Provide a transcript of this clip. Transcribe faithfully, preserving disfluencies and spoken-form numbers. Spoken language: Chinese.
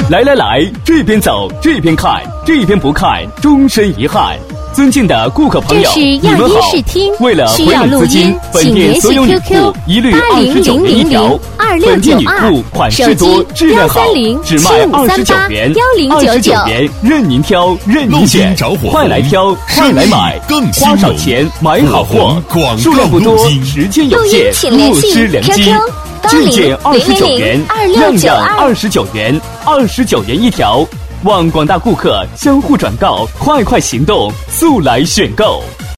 来来来，这边走，这边看，这边不看，终身遗憾。尊敬的顾客朋友，你们好。为了回笼资金，本店所有女裤一律二十九元一条。本店女裤款式多，质量好，只卖二十九元，二十九元任您挑，任您选，快来挑，快来买，花少钱买好货，数量不多，时间有限，勿失良机。这件二十九元，样样二十九元，二十九元一条。望广大顾客相互转告，快快行动，速来选购。